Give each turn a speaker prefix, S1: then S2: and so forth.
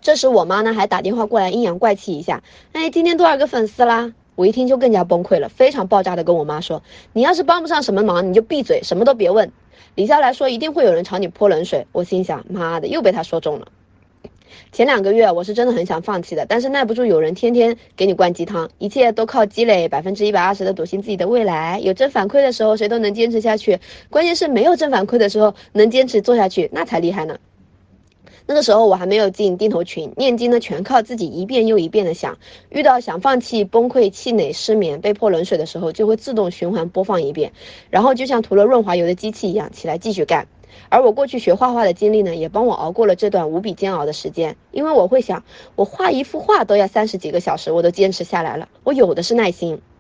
S1: 这时我妈呢还打电话过来阴阳怪气一下，哎，今天多少个粉丝啦？我一听就更加崩溃了，非常爆炸的跟我妈说，你要是帮不上什么忙，你就闭嘴，什么都别问。李笑来说一定会有人朝你泼冷水，我心想，妈的，又被他说中了。前2个月我是真的很想放弃的，但是耐不住有人天天给你灌鸡汤，一切都靠积累120%的笃信自己的未来，有正反馈的时候谁都能坚持下去，关键是没有正反馈的时候能坚持做下去，那才厉害呢。那个时候我还没有进定投群，念经呢全靠自己一遍又一遍的想，遇到想放弃、崩溃、气馁、失眠、被泼冷水的时候，就会自动循环播放一遍，然后就像涂了润滑油的机器一样起来继续干。而我过去学画画的经历呢，也帮我熬过了这段无比煎熬的时间，因为我会想，我画一幅画都要30几个小时，我都坚持下来了，我有的是耐心。